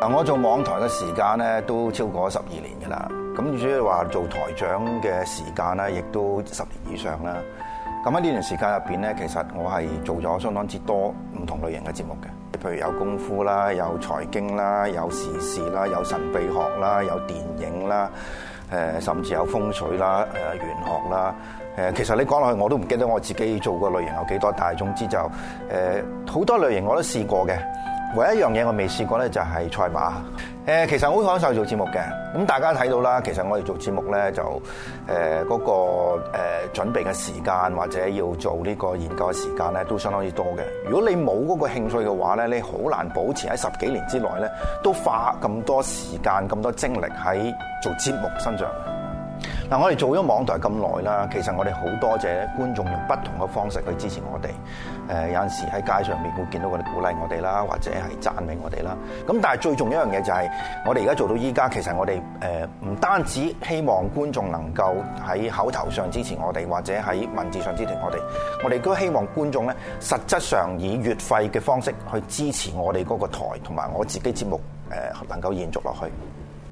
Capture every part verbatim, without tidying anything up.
嗱，我做網台嘅時間咧都超過十二年㗎啦。咁主要話做台長嘅時間咧，亦都十年以上啦。咁喺呢段時間入邊咧，其實我係做咗相當之多唔同類型嘅節目嘅，譬如有功夫啦，有財經啦，有時事啦，有神秘學啦，有電影啦，誒甚至有風水啦、誒玄學啦。誒其實你講落去我都唔記得我自己做過類型有幾多，但係總之就誒好多類型我都試過嘅。唯一一樣嘢我未試過咧，就係賽馬。誒，其實我好享受做節目嘅。咁大家睇到啦，其實我哋做節目咧，就誒嗰個誒準備嘅時間或者要做呢個研究嘅時間咧，都相當之多嘅。如果你冇嗰個興趣嘅話咧，你好難保持喺十幾年之內咧，都花咁多時間、咁多精力喺做節目身上。嗱，我哋做咗網台咁耐啦，其實我哋好多謝觀眾用不同嘅方式去支持我哋。誒有陣時喺街上面會見到佢哋鼓勵我哋啦，或者係讚美我哋啦。咁但係最重要一樣嘢就係，我哋而家做到依家，其實我哋誒唔單止希望觀眾能夠喺口頭上支持我哋，或者喺文字上支持我哋，我哋都希望觀眾咧實質上以月費嘅方式去支持我哋嗰個台同埋我自己節目誒能夠延續落去。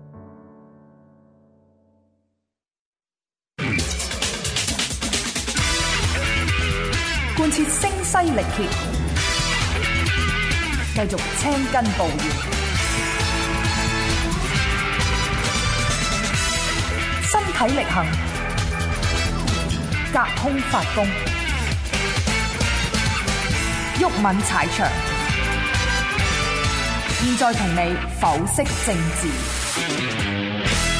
貫徹聲嘶力竭，繼續青筋暴現，身體力行，隔空發功，毓民踩場。現在同你剖析政治。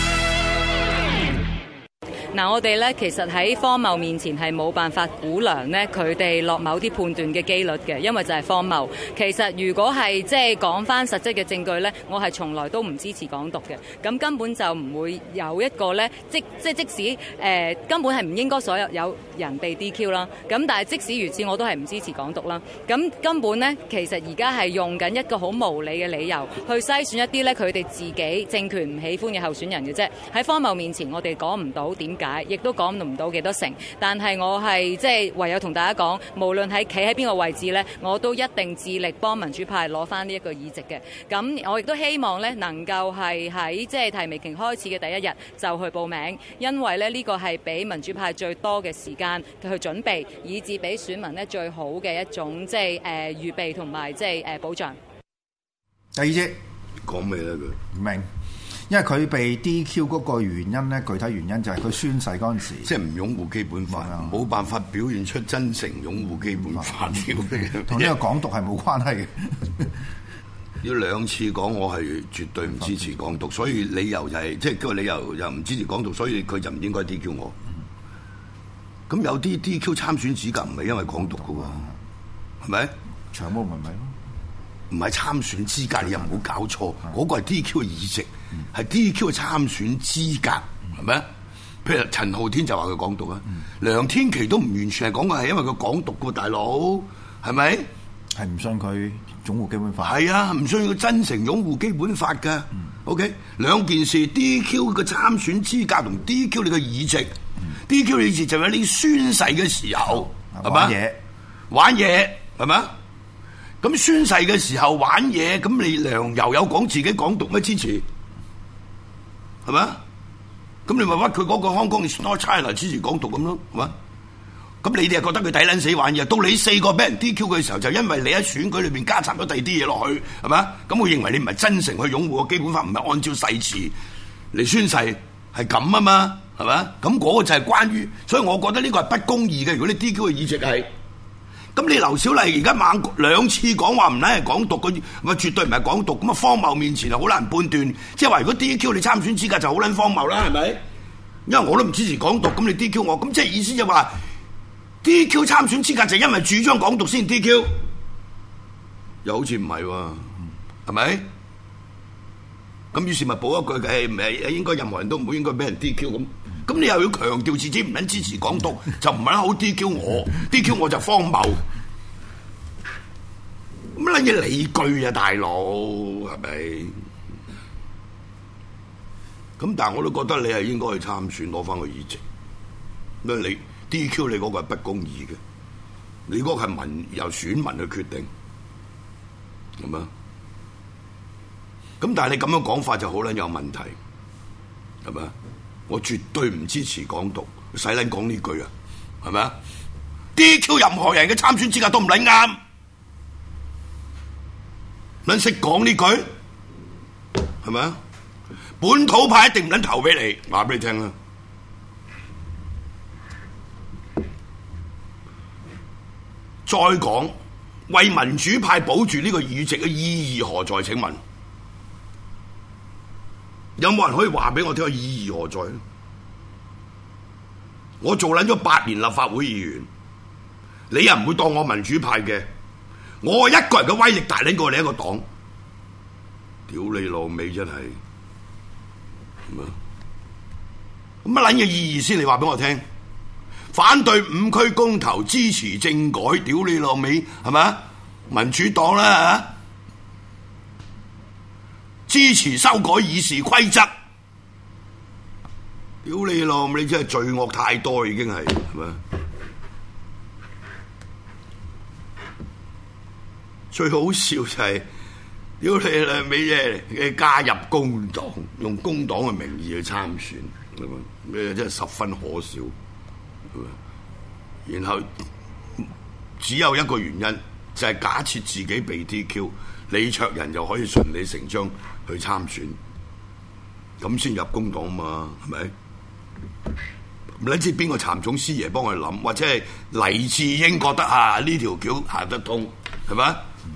嗱，我哋咧其實喺荒謬面前係冇辦法估量咧佢哋落某啲判斷嘅機率嘅，因為就係荒謬。其實如果係即係講翻實質嘅證據咧，我係從來都唔支持港獨嘅。咁根本就唔會有一個咧，即即即使誒、呃、根本係唔應該所有有人被 D Q 啦。咁但係即使如此，我都係唔支持港獨啦。咁根本咧，其實而家係用緊一個好無理嘅理由去篩選一啲咧佢哋自己政權唔喜歡嘅候選人嘅啫。喺荒謬面前，我哋講唔到點解，亦都講唔到幾多成，但係我係即係唯有同大家講，無論係企喺邊個位置呢，我都一定致力幫民主派攞翻呢一個議席嘅。咁我亦都希望呢能夠係喺即係提名期開始嘅第一日就去報名，因為呢呢個係俾民主派最多嘅時間去準備，以至俾選民呢最好嘅一種即係誒預備同埋即係誒保障。 第二隻講咩咧？佢唔明。因為佢被 D Q 嗰個原因咧，具體原因就係佢宣誓嗰陣時， 即係唔擁護基本法，冇辦法表現出真誠擁護基本法。 同呢個港獨係冇關係嘅。 要兩次講，我係絕對唔支持港獨，所以理由就係、是、即係個理由又唔支持港獨，所以佢就唔應該 D Q 我。咁、嗯、有啲 D Q 參選資格唔係因為港獨嘅喎，係咪、嗯？ 長毛咪咪咯， 唔係參選資格，你又唔好搞錯，嗰、那個係 D Q 嘅議席。係 D Q 嘅參選資格，係咪？譬如陳浩天就話佢港獨啊，嗯、梁天琦都唔完全係講嘅，係因為佢港獨嘅大佬，係咪？ 係唔信佢擁護基本法？ 係啊，唔信佢真誠擁護基本法㗎。嗯、OK， 兩件事 ，D Q 嘅參選資格同 D Q 你嘅議席、嗯、，D Q 你議席就喺你宣誓嘅時候，係嘛、嗯？玩嘢，玩嘢，係嘛？咁宣誓嘅時候玩嘢，咁你梁游有講自己港獨咩支持？係嘛？咁你咪屈佢嗰個 Hong Kong is not China 支持港獨咁咯，係嘛？咁你哋係覺得佢抵撚死玩嘢，到你四個俾人 D Q 嘅時候，就因為你喺選舉裏邊加插咗第二啲嘢落去，係嘛？咁我認為你唔係真誠去擁護個基本法，唔係按照誓詞嚟宣誓，係咁啊嘛，係嘛？咁嗰個就係關於，所以我覺得呢個係不公義嘅。如果你 D Q 嘅議席係。咁你劉小麗而家猛兩次講話唔係港獨，佢咪絕對唔係港獨，咁啊荒謬面前啊好難判斷，即係話如果 D Q 你參選資格就好撚荒謬啦，係咪？因為我都唔支持港獨，咁你 D Q 我，咁即係意思就話 D Q 參選資格就因為主張港獨先 D Q， 又好似唔係喎，係咪？咁於是咪補一句嘅，唔係應該任何人都唔會應該俾人 D Q 咁。咁你又要強調自己唔撚支持港獨，就唔係好 D Q 我，D Q 我就荒謬。乜撚嘢理據啊，大佬係咪？咁但係我都覺得你係應該去參選攞翻個議席。咩你 D Q 你嗰個係不公義嘅，你嗰個係民由選民去決定，係嘛？ 咁但係你咁樣講法就好撚有問題，係咪啊？我絕對唔支持港獨，使撚講呢句啊，係咪啊 ？D Q 任何人嘅參選資格都唔撚啱，撚識講呢句，係咪啊？本土派一定唔撚投俾你，話俾你聽啦。再講，為民主派保住呢個議席嘅意義何在？請問有冇人可以話俾我聽個意義何在？我做撚咗八年立法會議員，你又唔會當我民主派嘅？我一個人嘅威力大撚過你一個黨，屌你老味真係！咁乜撚嘅意義先？你話俾我聽，反對五區公投，支持政改，屌你老味，係咪啊？民主黨啦吓，支持修改議事規則，屌你老味，你真係罪惡太多，已經係係咪？最好笑就係、是。屌你老味啫！加入工黨，用工黨嘅名義去參選，咩真係十分可笑。然後只有一個原因，就係、是、假設自己被 D Q， 李卓人就可以順理成章去參選，咁先入工黨嘛，係咪？唔撚知邊個譚總師爺幫佢諗，或者係黎智英覺得啊呢條橋行得通，係咪？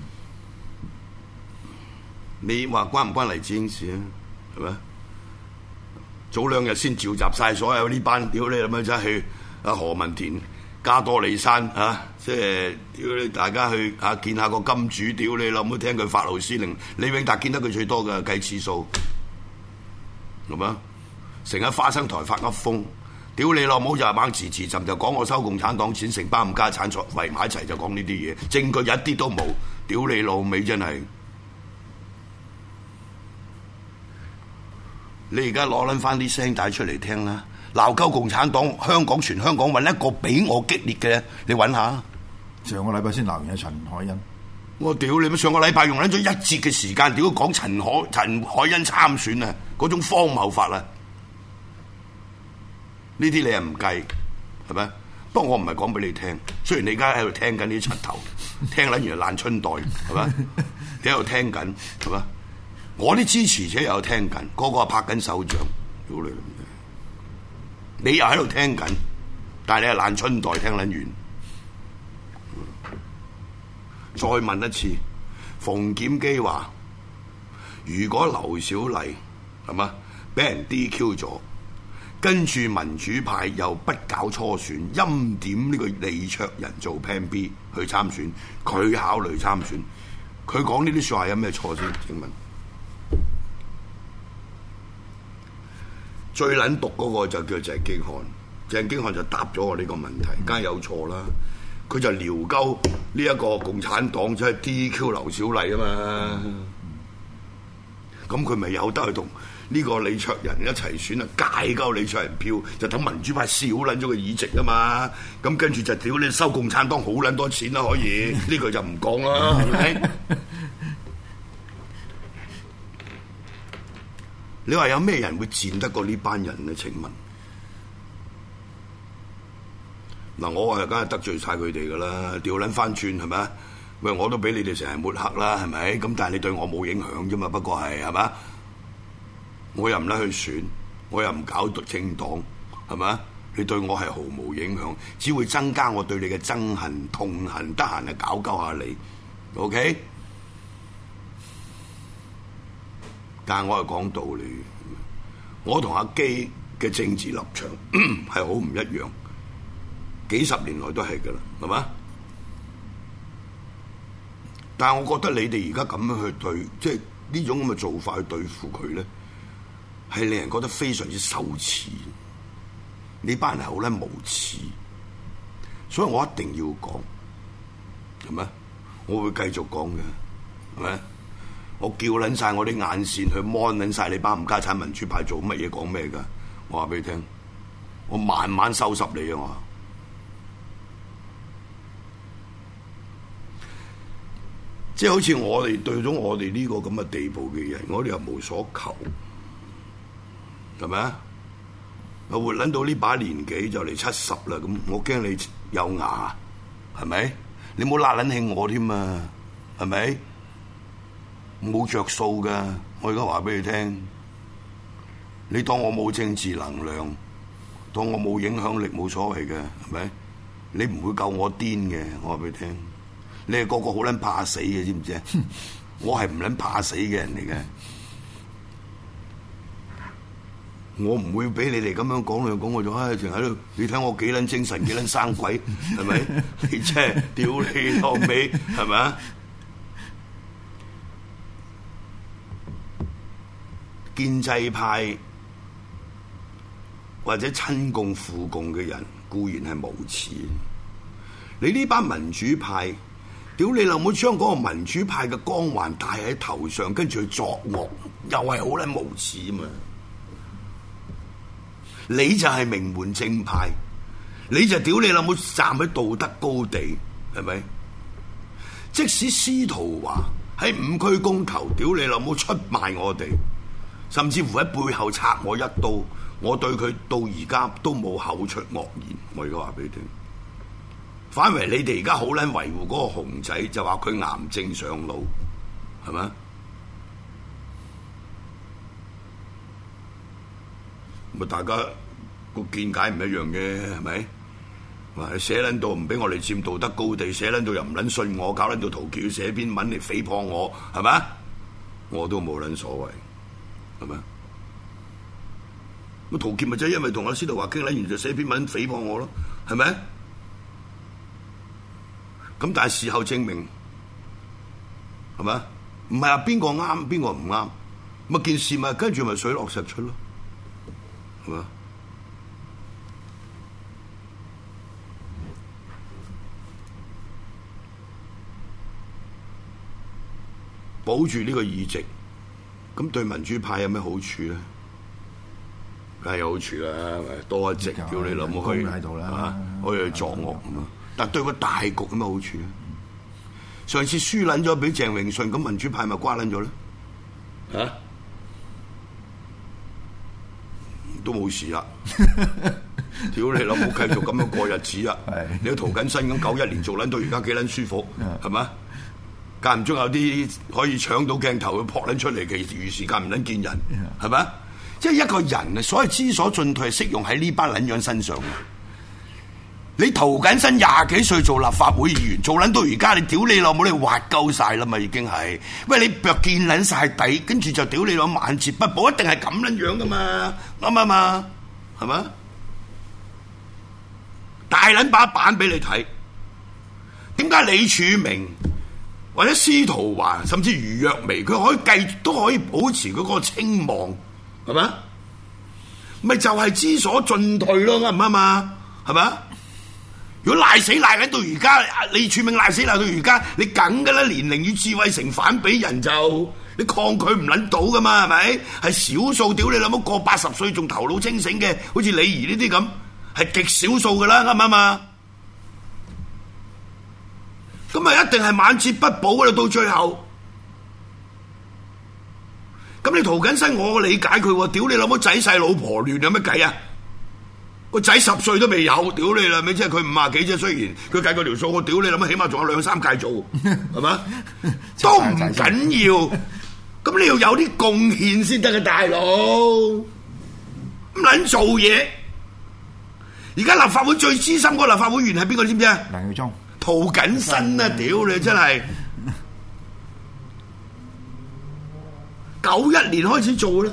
你話關唔關黎智英事啊？係咪？早兩日先召集晒所有呢班屌你咁樣走去啊何文田加多利山啊，即係屌你大家去啊見下個金主，屌你老母聽佢發號施令。李永達見得佢最多嘅計次數，係咪？成日花生台發噏風，屌你老母就係猛遲遲浸就講我收共產黨錢，成班冚家產坐圍埋一齊就講呢啲嘢，證據一啲都冇，屌你老味真係。你而家攞撚翻啲聲帶出嚟聽啦，鬧鳩共產黨，香港全香港揾一個比我激烈嘅，你揾下。 上個禮拜先鬧完阿陳凱欣， 我屌你乜！上個禮拜用撚咗一節嘅時間，屌講陳凱陳凱欣參選啊，嗰種荒謬法啊，呢啲你又唔計，係咪？不過我唔係講俾你聽，雖然你而家喺度聽緊啲柒頭，聽撚完就爛春袋，係咪？你喺度聽緊，係咪？我啲支持者又有聽緊，個個拍緊手掌，屌你！你又喺度聽緊，但係你係爛春袋，聽撚完。再問一次，馮檢基話：如果劉小麗係嘛俾人 D Q 咗，跟住民主派又不搞初選，欽點呢個李卓人做 Plan B 去參選，佢考慮參選，佢講呢啲説話有咩錯先？請問？最撚毒嗰個就叫鄭經翰，鄭經翰就答咗我呢個問題，梗係有錯啦。佢就撩鳩呢一個共產黨，即係 D Q 劉小麗啊嘛。咁佢咪有得去同呢個李卓人一齊選啊？戒鳩李卓人票，就等民主派少撚咗個議席啊嘛。咁跟住就屌你收共產黨好撚多錢啦，可以呢個就唔講啦，係咪？你話有咩人會賤得過呢班人咧？請問嗱，我係梗係得罪晒佢哋噶啦，調撚翻轉係咪？喂，我都俾你哋成日抹黑啦，係咪？咁但係你對我冇影響啫嘛，不過係係咪？我又唔得去選，我又唔搞政黨，係咪？你對我係毫無影響，只會增加我對你嘅憎恨、痛恨，得閒就搞鳩下你 ，OK？但係我係講道理，我同阿基嘅政治立場係好唔一樣，幾十年來都係噶啦，係嘛？但係我覺得你哋而家咁樣去對，即係呢種咁嘅做法去對付佢咧，係令人覺得非常之羞恥。呢班人係好撚無恥，所以我一定要講，係咪？我會繼續講嘅，係咪？我叫撚晒我啲眼線去摸撚晒你班冚家產民主派做乜嘢講咩㗎？我話俾你聽，我慢慢收拾你啊！我即係好似我哋對咗我哋呢個咁嘅地步嘅人，我哋又無所求，係咪啊？我活撚到呢把年紀就嚟七十啦，咁我驚你有牙，係咪？你冇辣撚起我添啊，係咪？冇着數噶，我而家話俾你聽，你當我冇政治能量，當我冇影響力冇所謂嘅，係咪？你唔會夠我癲嘅，我話俾你聽。你係個個好撚怕死嘅，知唔知啊？我係唔撚怕死嘅人嚟嘅，我唔會俾你哋咁樣講兩講，我就唉，淨喺度。你睇我幾撚精神，幾撚生鬼，係咪？你真係屌你老味，係咪啊？建制派或者親共附共嘅人固然係無恥，你呢班民主派。屌你老母！將嗰個民主派嘅光環戴喺頭上，跟住去作惡，又係好撚無恥嘛！你就係名門正派，你就屌你老母站喺道德高地，係咪？即使司徒華喺五區公投，屌你老母出賣我哋，甚至乎喺背後插我一刀，我對佢到而家都冇口出惡言。我而家話俾你聽。反為你哋而家好撚維護嗰個熊仔，就話佢癌症上腦，係咪？咪大家個見解唔一樣嘅，係咪？話寫撚到唔俾我哋佔道德高地，寫撚到又唔撚信我，搞撚到陶傑要寫篇文嚟誹謗我，係咪？我都冇撚所謂，係咪？咁陶傑咪就係因為同阿司徒華傾撚完就寫篇文誹謗我咯，係咪？咁但係事後證明係咪？唔係話邊個啱邊個唔啱，咪件事咪跟住咪水落石出咯，係咪？保住呢個議席，咁對民主派有咩好處咧？梗係有好處啦，多一席叫你諗可以喺度啦，可以去作惡咁啊！但對個大局有咩好處咧？上次輸撚咗俾鄭泳舜，咁民主派咪瓜撚咗咧？嚇、啊，都冇事啦！屌你老母，繼續咁樣過日子啊！你個涂謹申咁九一年做撚到而家幾撚舒服，係咪？間唔中有啲可以搶到鏡頭去撲撚出嚟，其餘時間唔撚見人，係咪？即係一個人啊，所謂知所進退係適用喺呢班撚樣身上嘅。你涂謹申廿幾歲做立法會議員，做撚到而家，你屌你老母，你滑鳩晒啦嘛，已經係。喂，你腳見撚晒底，跟住就屌你老母晚節不保，一定係咁撚樣噶嘛，啱唔啱啊？係嘛？大撚把板俾你睇，點解李柱銘或者司徒華甚至余若薇，佢可以繼都可以保持佢嗰個聲望，係咪？咪就係知所進退咯，啱唔啱啊？係咪？如果賴死賴喺到而家，李柱銘賴死賴到而家，你梗噶啦，年齡與智慧成反比，人就你抗拒唔撚到噶嘛，係咪？係少數，屌你諗乜過八十歲仲頭腦清醒嘅，好似李儀呢啲咁，係極少數噶啦，啱唔啱啊？咁咪一定係晚節不保噶啦，到最後。咁你涂謹申，我理解佢，屌你諗乜仔細老婆亂有乜計啊？個仔十歲都未有，屌你啦！咪即係佢五廿幾啫，雖然佢計過條數，我屌你諗，起碼仲有兩三屆做，係嘛？都唔緊要，咁你要有啲貢獻先得嘅，大佬唔撚做嘢。而家立法會最資深嗰個立法會議員係邊個？你知唔知啊？ 梁耀忠、 涂謹申啊！屌你真係九一年開始做啦。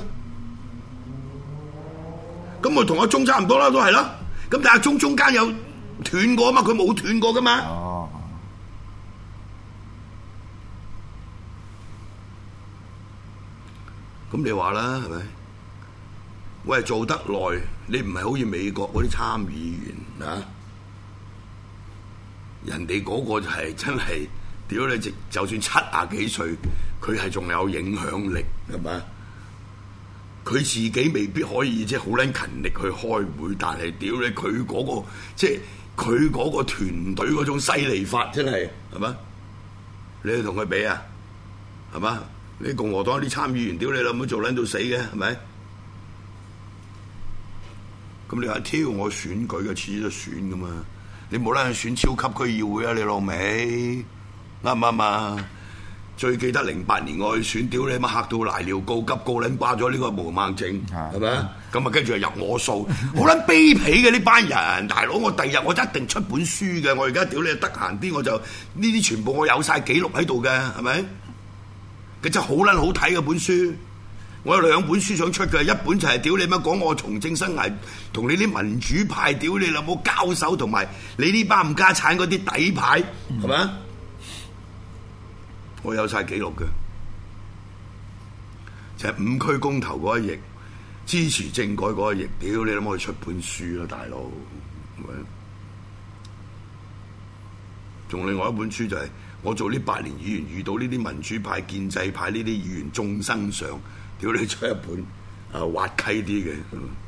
咁我同阿鐘差唔多啦，都係啦。咁但係阿鐘中間有斷過啊嘛，佢冇斷過噶嘛。哦。咁你話啦，係咪？喂，做得耐，你唔係好似美國嗰啲參議員啊？人哋嗰個就係真係，屌你！直就算七廿幾歲，佢係仲有影響力，係咪？佢自己未必可以即係好撚勤力去開會，但係屌你佢嗰個即係佢嗰個團隊嗰種犀利法，真係係咪？ 你去同佢比啊？係嘛？你共和黨啲參議員屌你老母做撚到死嘅係咪？咁你話挑我選舉嘅，次次都選噶嘛？你冇啦啦選超級區議會啊！你老味啱唔啱啊？最記得零八年我去選，屌你媽嚇到瀨尿告急，告撚掛咗呢個毛孟靜係咪啊？咁啊跟住就入我數，好撚卑鄙嘅呢班人，大佬我第日我一定出本書嘅，我而家屌你得閒啲我就呢啲全部我有晒記錄喺度嘅，係咪？佢真係好撚好睇嘅本書，我有兩本書想出嘅，一本就係屌你媽講我從政生涯同你啲民主派屌你老母交手，同埋你呢班冚家產嗰啲底牌係咪啊？我有晒記錄嘅，就係、是、五區公投嗰一役，支持政改嗰一役，屌你諗可以出本書啦，大佬，係咪？仲另外一本書就係、是、我做呢八年議員，遇到呢啲民主派、建制派呢啲議員眾生相，屌你出一本啊滑稽啲嘅，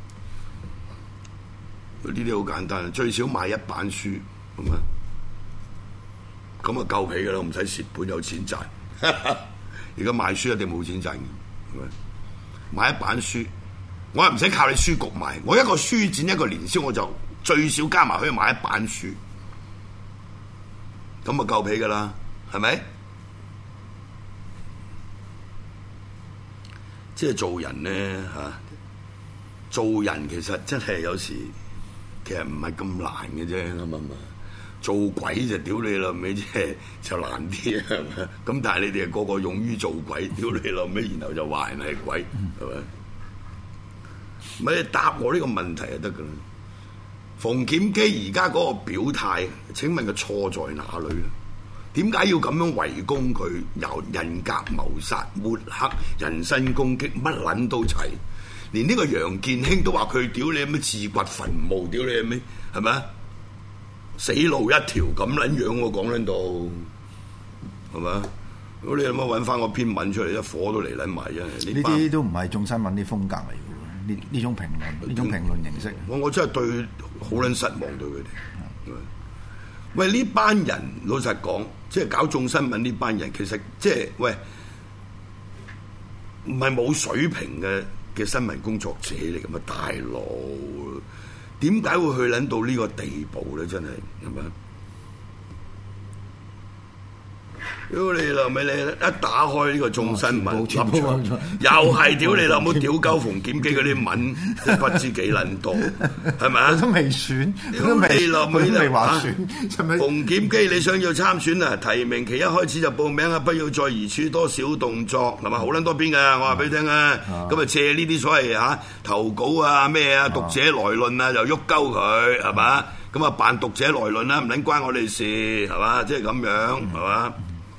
呢啲好簡單，最少買一版書，係咪？咁啊夠皮㗎啦，唔使蝕本，有錢賺。而家賣書一定冇錢賺嘅，係咪？買一版書，我又唔使靠你書局買，我一個書展一個年宵，我就最少加埋可以買一版書，咁啊夠皮㗎啦，係咪？即係做人咧嚇，做人其實真係有時其實唔係咁難嘅啫，啱唔啱？做鬼就屌你老味，即係就難啲係咪？咁但係你哋個個勇於做鬼，屌你老味，然後就話人係鬼，係咪？咪你答我呢個問題就得㗎啦。馮檢基而家嗰個表態，請問佢錯在哪裡咧？點解要咁樣圍攻佢？由人格謀殺、抹黑、人身攻擊，乜撚都齊。連呢個楊健興都話佢屌你咩自掘墳墓，屌你咩係咪啊？死路一條咁撚樣喎，講撚到係咪啊？如果你有冇揾翻個篇文出嚟，一火都嚟撚埋啫。 呢啲都唔係眾新聞啲風格嚟嘅，呢呢種評論，呢種評論形式。 我我真係對好撚失望對佢哋。嗯、喂，呢班人老實講，即係搞眾新聞呢班人，其實即係喂，唔係冇水平嘅嘅新聞工作者嚟㗎嘛，大佬。點解會去撚到呢個地步咧？真係係咪？屌你老味！你一打開呢個眾新聞，又係屌你老母屌鳩馮檢基嗰啲文，不知幾撚多，係咪啊？ 都未選， 都未落，都未話選。 馮檢基你想要參選啊？提名期一開始就報名啊！不要再移處多小動作，係咪好撚多邊㗎？我話俾你聽啊！咁啊借呢啲所謂嚇投稿啊咩啊讀者來論啊，又喐鳩佢係嘛？咁啊扮讀者來論啦，唔撚關我哋事係嘛？即係咁樣係嘛？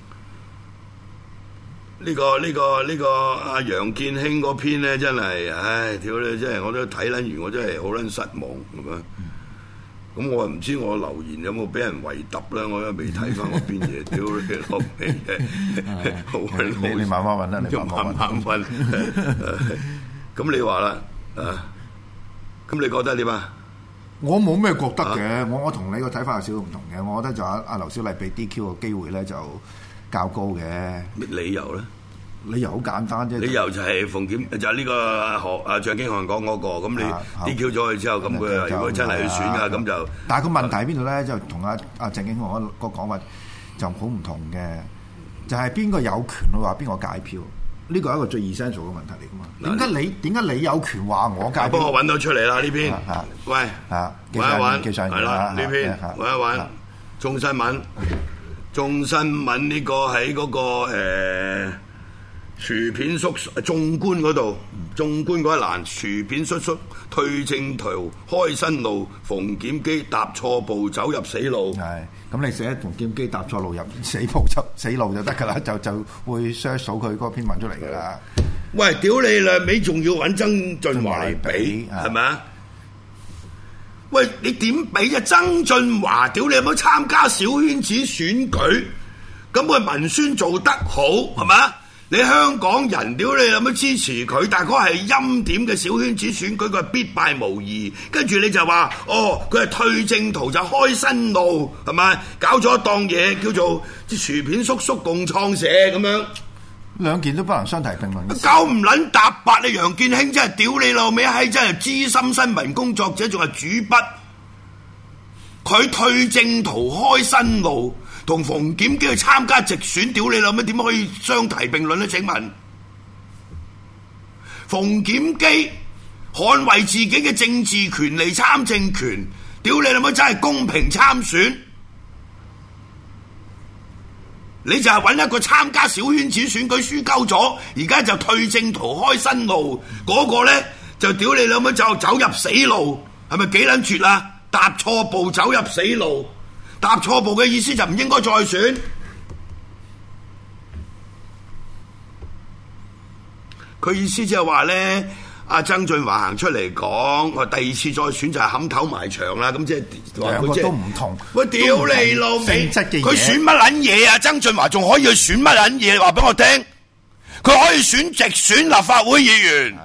呢、這個呢、這個呢、這個阿楊健興嗰篇咧，真係，唉，屌你！真係我都睇撚完，我真係好撚失望咁啊！咁我唔知我留言有冇俾人圍揼啦，我都未睇翻嗰篇嘢，屌你落嚟嘅，好撚好。 你慢慢揾啦，你慢慢揾。咁你話啦，啊，咁你覺得點啊？ 我冇咩覺得嘅，我我同你個睇法有少少唔同嘅，我覺得就阿阿劉小麗俾 D Q 嘅機會咧就較高嘅。 咩理由咧？ 理由好簡單啫。理由就係馮檢就係呢個何啊張經翰講嗰個，咁你 D Q 咗佢之後，咁佢如果真係去選㗎，咁就。 但係個問題喺邊度咧？就同阿阿鄭經翰個講法就好唔同嘅，就係邊個有權去話邊個解票？呢個係一個最 essential 嘅問題嚟㗎嘛？點解你點解你有權話我解票？ 幫我揾到出嚟啦呢篇。喂，揾一揾，係啦呢篇，揾一揾。眾新聞，眾新聞呢個喺嗰個誒薯片叔縱觀嗰度，縱觀嗰一欄，薯片叔叔退正途開新路，馮檢基踏錯步走入死路。 係，咁你寫馮檢基踏錯路入死步就死路就得㗎啦，就就會 search 到佢嗰篇文出嚟㗎啦。 喂，屌你啦，尾仲要揾曾俊華嚟比，係咪啊？喂，你點比啫？曾俊華，屌你有冇參加小圈子選舉？咁佢文宣做得好，係咪啊？ 你香港人屌你諗乜支持佢，但係嗰係欽點嘅小圈子選舉，佢係必敗無疑。跟住你就話哦，佢係退正途就開新路，係咪？搞咗一檔嘢叫做啲薯片叔叔共創社咁樣， 兩件都不能相提並論。 九唔撚搭八，你楊健興真係屌你老味，係真係資深新聞工作者，仲係主筆。佢退正途開新路，同馮檢基去參加直選，屌你老味，點可以相提並論呢？請問馮檢基捍衛自己嘅政治權利參政權，屌你老味真係公平參選，你就係揾一個參加小圈子選舉輸鳩咗，而家就退正途開新路，嗰、那個呢，就屌你老味就走入死路，係咪幾撚絕啊？踏錯步走入死路，踏錯步嘅意思就唔應該再選。佢意思即係話咧，阿曾俊華行出嚟講，我第二次再選就係冚頭埋牆啦。咁即係話佢即係都唔同。喂，屌你老味！佢選乜撚嘢啊？曾俊華仲可以去選乜撚嘢？話俾我聽，佢可以選直選立法會議員。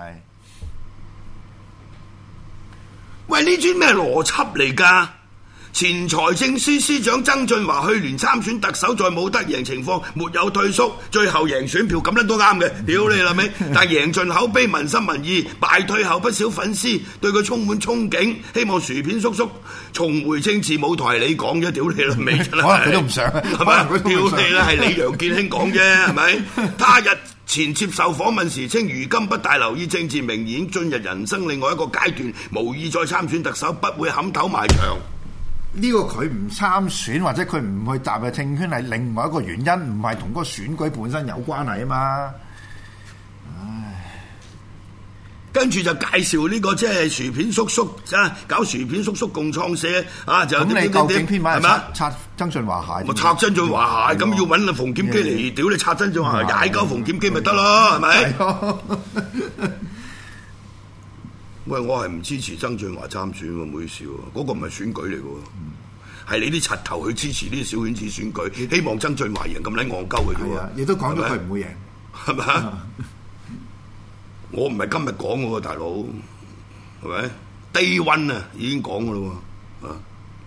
喂，呢啲咩邏輯嚟㗎？前財政司司長曾俊華去年參選特首，在冇得贏情況，沒有退縮，最後贏選票，咁樣都啱嘅。屌你啦尾！但係贏盡口碑，民心民意，敗退後不少粉絲對佢充滿憧憬，希望薯片叔叔重回政治舞台。你講啫，屌你啦尾！可能佢都唔想， 係咪？屌你啦，係你楊健興講啫，係咪？他日前接受訪問時稱，如今不大留意政治，明顯進入人生另外一個階段，無意再參選特首，不會冚頭埋牆。 呢個佢唔參選或者佢唔去踏入政圈係另外一個原因，唔係同嗰個選舉本身有關係啊嘛。唉， 跟住就介紹呢、這個即係薯片叔叔啊，搞薯片叔叔共創社啊，就咁你究竟編碼係咪拆曾俊華鞋？ 我拆曾俊華鞋，咁、嗯、要揾阿馮檢基嚟屌你拆曾俊華鞋，踩鳩馮檢基咪得咯，係咪？喂，我係唔支持曾俊華參選喎，唔好意思喎，嗰、那個唔係選舉嚟嘅喎，係、嗯、你啲柒頭去支持呢啲小圈子選舉，希望曾俊華贏咁撚戇鳩嘅啫喎， 亦都講咗佢唔會贏， 係咪啊？我唔係今日講嘅喎，大佬，係咪？Day One啊，已經講嘅咯喎，啊，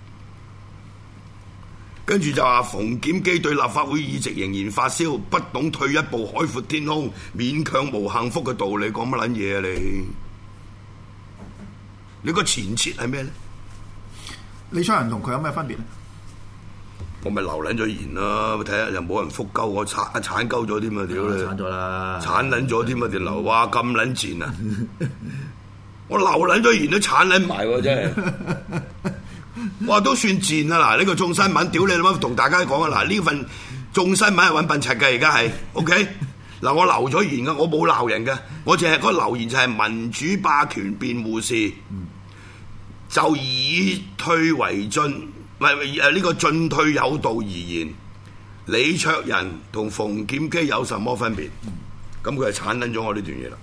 跟住就話馮檢基對立法會議席仍然發燒，不懂退一步海闊天空，勉強無幸福嘅道理，講乜撚嘢啊你？你個前設係咩咧？ 李卓人同佢有咩分別咧？ 我咪留撚咗言啦，睇下又冇人覆鳩我，鏟鏟鳩咗添啊！屌你，鏟咗啦，鏟撚咗添啊！條流哇咁撚賤啊！我留撚咗言都鏟撚埋喎，真係哇都算賤啊！嗱，呢個眾新聞，屌你老母，同大家講啊！嗱，呢份眾新聞係揾笨柒嘅，而家係 OK。嗱，我留咗言噶，我冇鬧人嘅，我淨係嗰個留言就係民主霸權辯護士，嗯、就以退為進，唔係誒呢個進退有道而言，李卓人同馮檢基有什麼分別？咁佢係鏟撚咗我呢段嘢啦。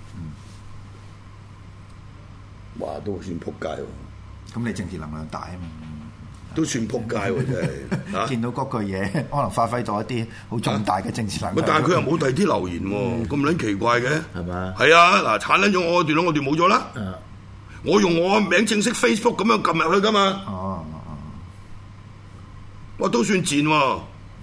哇，都算撲街喎！ 咁你政治能量大啊嘛？ 都算撲街喎，真係、啊、 見到嗰句嘢，可能發揮到一啲好重大嘅政治能量。 啊、但係佢又冇第二啲留言喎，咁撚、嗯、奇怪嘅，係嘛吧？係啊，嗱，鏟撚咗我段，我段冇咗啦。啊、我用我名正式 Facebook 咁樣撳入去噶嘛。哦哦哦，哇，都算賤喎。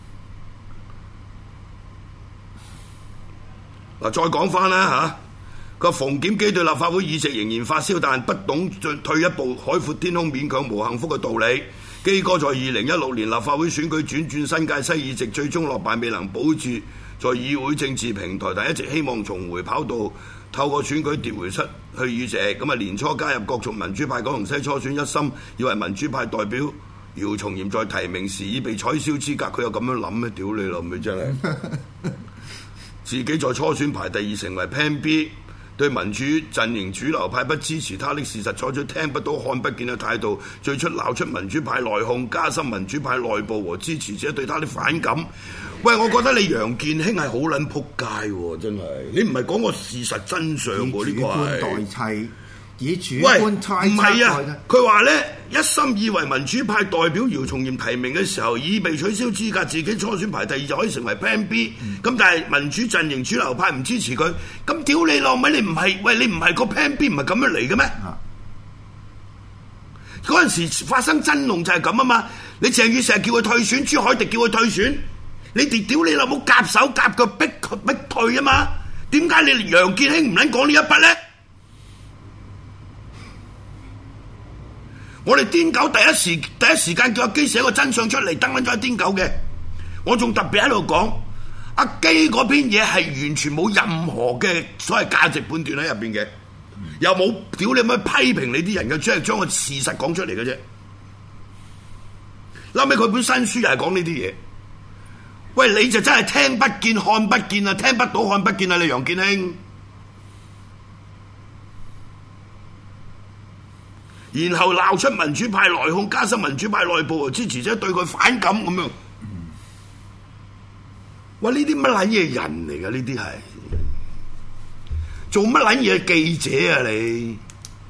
嗱，再講翻啦嚇，個馮檢基對立法會議席仍然發燒，但不懂退一步海闊天空，勉強無幸福嘅道理。基哥在二零一六年立法會選舉轉戰新界西議席，最終落敗，未能保住在議會政治平台，但一直希望重回跑道，透過選舉奪回失去議席。咁啊，年初加入各族民主派九龍西初選，一心以為民主派代表姚松炎在提名時已被取消資格，佢又咁樣諗咩？屌你老味真係！自己在初選排第二，成為 Plan B。對民主陣營主流派不支持他的事實，採取聽不到看不見嘅態度，最初鬧出民主派內訌，加深民主派內部和支持者對他的反感。喂，我覺得你楊健興係好撚撲街喎，真係！你唔係講個事實真相喎，呢個係。以主觀代砌， 以主喂， 觀唔猜測係啊！佢話咧，一心以為民主派代表姚松炎提名嘅時候已被取消資格，自己初選排第二就可以成為 Plan B。咁、嗯、但係民主陣營主流派唔支持佢，咁屌你老味！你唔係喂，你唔係個 Plan B 唔係咁樣嚟嘅咩？嗰陣、啊、時發生爭論就係咁啊嘛！你鄭宇成日叫佢退選，朱凱廸叫佢退選，你哋屌你老母夾手夾腳逼佢逼退啊嘛！點解你連楊健興唔撚講呢一筆咧？我哋癲狗第一時第一時間叫阿基寫個真相出嚟，登撚咗癲狗嘅。我仲特別喺度講，阿基嗰篇嘢係完全冇任何嘅所謂價值判斷喺入邊嘅，又冇屌你乜批評你啲人嘅，只係將個事實講出嚟嘅啫。後尾佢本新書又係講呢啲嘢。喂，你就真係聽不見看不見啊，聽不到看不見啊，你楊健興。然後鬧出民主派內訌，加深民主派內部支持者對佢反感咁樣。喂，呢啲乜撚嘢人嚟㗎？呢啲係做乜撚嘢記者啊你？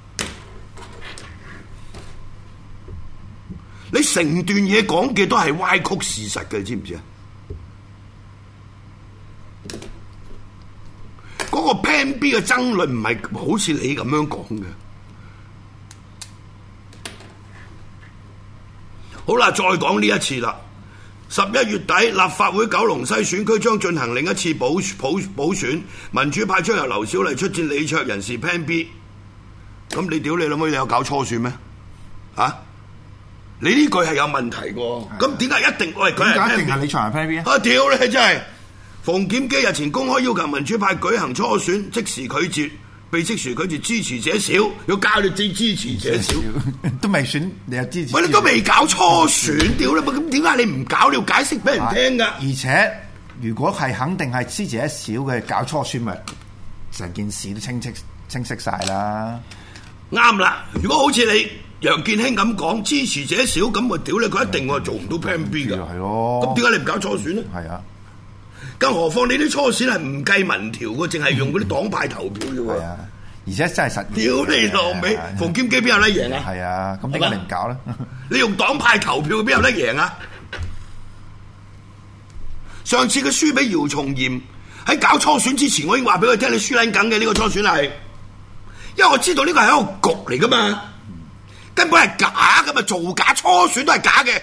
你成段嘢講嘅都係歪曲事實嘅，你知唔知啊？嗰個 Plan B 嘅爭論唔係好似你咁樣講嘅。好啦，再講呢一次啦。十一月底，立法會九龍西選區將進行另一次補補補選，民主派將由劉小麗出戰李卓人士 Plan B。咁你屌你老母，你有搞初選咩？啊？你呢句係有問題喎。咁點解一定喂佢係 Plan B？點解一定係李卓人 Plan B 啊？啊屌你真係！馮檢基日前公開要求民主派舉行初選，即時拒絕。被即時拒絕，支持者少，要教你知支持者少， 都未選，你又支持？ 喂，你都未搞初選，屌你！咁點解你唔搞？你要解釋俾人聽㗎。 而且如果係肯定係支持者少嘅搞初選，咪成件事都清晰清晰晒啦。 啱啦！如果好似你楊健興咁講，支持者少，咁咪屌你！佢一定我做唔到 Plan B 㗎。係咯。咁點解你唔搞初選咧？ 係啊。 更何況你啲初選係唔計民調嘅，淨係用嗰啲黨派投票啫喎。係啊，而且真係實。 屌你老味，馮檢基邊有得贏啊？ 係啊，咁點解你唔搞咧？ 你用黨派投票邊有得贏啊？上次佢輸俾姚松炎，喺搞初選之前，我已經話俾佢聽，你輸撚緊嘅呢個初選係，因為我知道呢個係一個局嚟噶嘛，根本係假噶嘛，造假初選都係假嘅。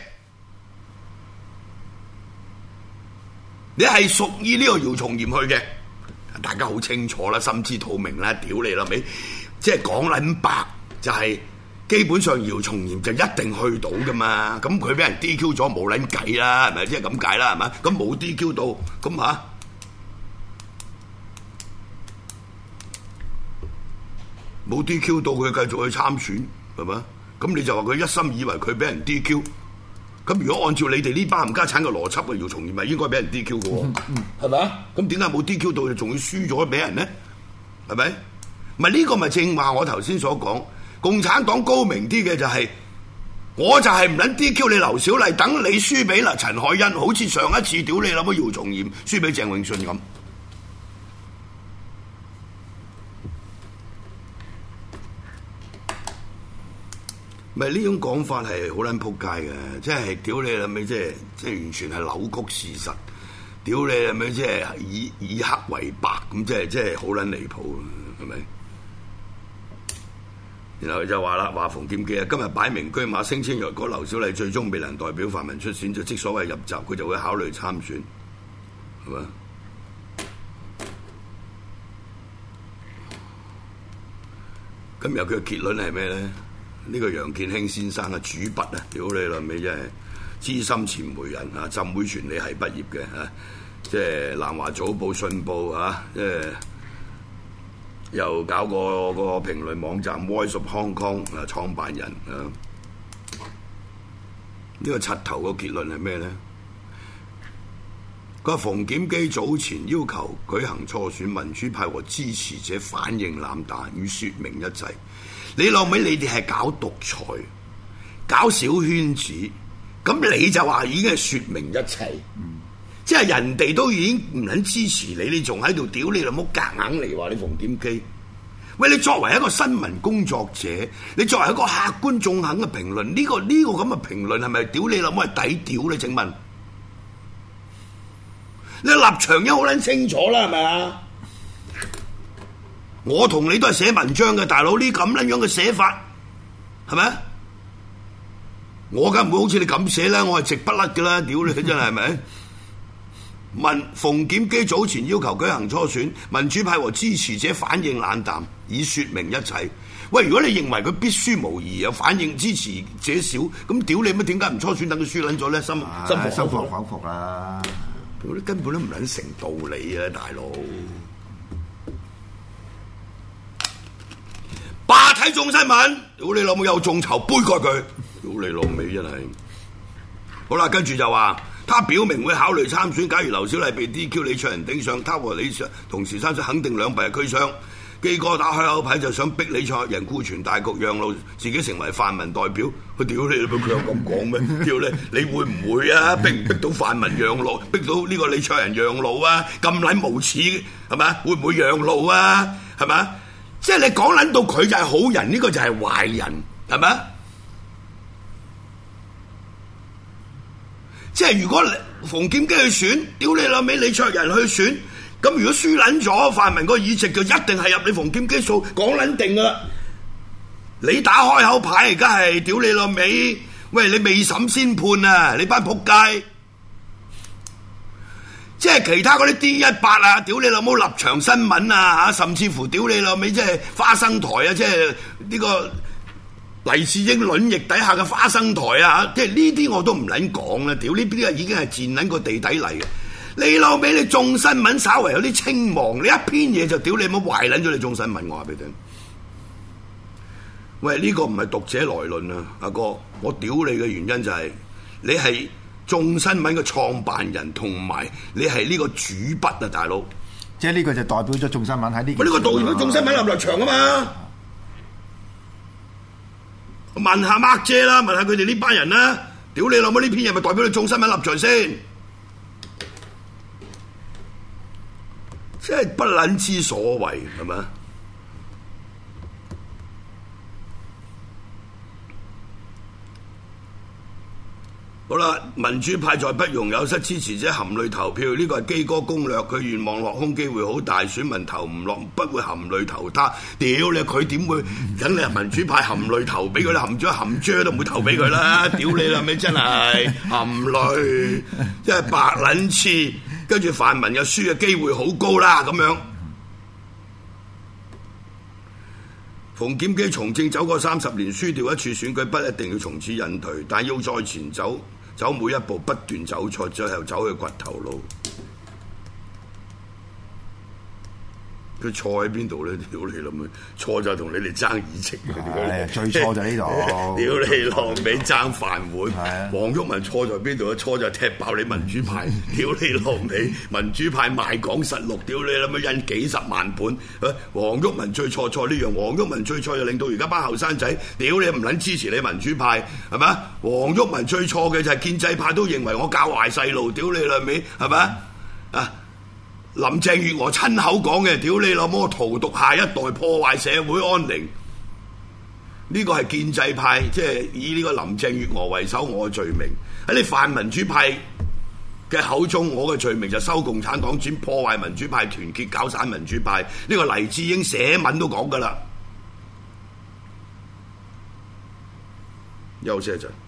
你係屬於呢個姚松炎去嘅，大家好清楚啦，心知肚明啦，屌你啦尾，即係講撚白就係、是、基本上姚松炎就一定去到噶嘛，咁佢俾人 D Q 咗冇撚計啦，係咪即係咁解啦，係咪？咁冇 D Q 到，咁吓冇 D Q 到，佢繼續去參選，係咪？咁你就話佢一心以為佢俾人 D Q。咁如果按照你哋呢班冚家產嘅邏輯嘅，姚松炎咪應該俾人 D Q 嘅喎，係咪啊？咁點解冇 D Q 到，仲要輸咗俾人呢？係咪？咪呢個咪正話我頭先所講，共產黨高明啲嘅就係、是，我就係唔撚 D Q 你劉小麗，等你輸俾嗱陳凱欣，好似上一次屌你諗乜姚松炎輸俾鄭永信咁。咪呢種講法係好撚撲街嘅，即係屌你啦咪，即係即係完全係扭曲事實，屌你啦咪，即係以以黑為白咁，即係即係好撚離譜，係咪？然後就話啦，話馮檢基啊，今日擺明車馬聲稱，若果劉小麗最終未能代表泛民出選，就即所謂入閘，佢就會考慮參選，係嘛？今日佢嘅結論係咩咧？呢個楊健興先生嘅主筆啊，屌你老味真係資深傳媒人啊，浸會傳理系畢業嘅嚇，即係南華早報、信報嚇，即係又搞過個評論網站 Voice of Hong Kong 啊，創辦人啊，呢個柒頭個結論係咩咧？佢話馮檢基早前要求舉行初選，民主派和支持者反應冷淡，與説明一切。你老味，你哋係搞獨裁，搞小圈子，咁你就話已經係説明一切，嗯、即係人哋都已經唔撚支持你，你仲喺度屌你老母夾硬嚟話你馮檢基， 喂，你作為一個新聞工作者，你作為一個客觀中肯嘅評論，呢、這個呢、這個咁嘅評論係咪屌你老母係抵屌咧？請問，你立場已經好撚清楚啦，係咪啊？我同你都係寫文章嘅大佬，呢咁撚樣嘅寫法係咪？我梗唔會好似你咁寫啦，我係直不甩㗎啦，屌你真係係咪？問馮檢基早前要求舉行初選，民主派和支持者反應冷淡，以説明一切。喂，如果你認為佢必輸無疑，有反應支持者少，咁屌你乜？點解唔初選等佢輸撚咗咧？心心服心服口服啦！ 嗰啲根本都唔撚成道理啊，大佬！霸體眾新聞，屌你老母有眾籌杯葛佢，屌你老味真係。好啦，跟住就話。他表明會考慮參選，假如劉小麗被 D Q， 李卓人頂上，他和李卓同時參選，肯定兩敗俱傷。基哥打開口牌就想逼李卓人顧全大局，讓路自己成為泛民代表。佢屌你，佢有咁講咩？屌你，你會唔會啊？逼唔逼到泛民讓路？逼到呢個李卓人讓路啊？咁撚無恥係咪？會唔會讓路啊？係咪？即係你講撚到佢就係好人，呢、呢個就係壞人，係咪？即係如果馮檢基去選，屌你老味李卓人去選，咁如果輸撚咗泛民個議席，就一定係入你馮檢基數，講撚定噶啦。你打開口牌，而家係屌你老味，喂你未審先判啊！你班仆街，即係其他嗰啲 D 一百啊，屌你老母立場新聞啊嚇，甚至乎屌你老味，即係花生台啊，即係呢個。黎智英卵翼底下嘅花生台啊，即係呢啲我都唔撚講啦，屌呢啲已經係賤撚個地底嚟嘅。你老味你眾新聞稍為有啲青黃，你一篇嘢就屌你冇壞撚咗你眾新聞，我話俾你聽。喂，呢、這個唔係讀者來論啊，阿哥，我屌你嘅原因就係、是、你係眾新聞嘅創辦人，同埋你係呢個主筆啊，大佬。 即係呢個就代表咗眾新聞喺呢。 呢個代表眾新聞立立場啊嘛。問下 Mark 姐啦，問下佢哋呢班人啦，屌你老母呢篇嘢咪代表你眾新聞立場先？真係不撚之所謂係咪？好啦，民主派在不容有失支持者含淚投票，呢、這個係基哥攻略，佢願望落空機會好大，選民投唔落不會含淚投他。屌你，佢點會等你民主派含淚投俾佢咧？含咗含啫都唔會投俾佢啦！屌你啦，咪真係含淚，即係白撚刺，跟住泛民又輸嘅機會好高啦咁樣。馮檢基從政走過三十年，輸掉一次選舉不一定要從此引退，但要再前走，走每一步不斷走錯，最後走去掘頭路。佢錯喺邊度咧？屌你老味，錯就同你哋爭議席嘅。 最錯就呢度。 屌你老味爭飯碗。黃毓民錯在邊度啊？錯就踢爆你民主派。屌你老味，民主派賣港實錄，屌你老味印幾十萬本。黃毓民最錯錯呢樣，黃毓民最錯就令到而家班後生仔，屌你唔撚支持你民主派，係咪？黃毓民最錯嘅就係建制派都認為我教壞細路，屌你老味，係咪啊？林鄭月娥親口講嘅，屌你老母，荼毒下一代，破壞社會安寧。呢個係建制派，即係以呢個林鄭月娥為首，我嘅罪名喺你泛民主派嘅口中，我嘅罪名就收共產黨錢，破壞民主派團結，搞散民主派。呢個黎智英寫文都講㗎喇。休息一陣。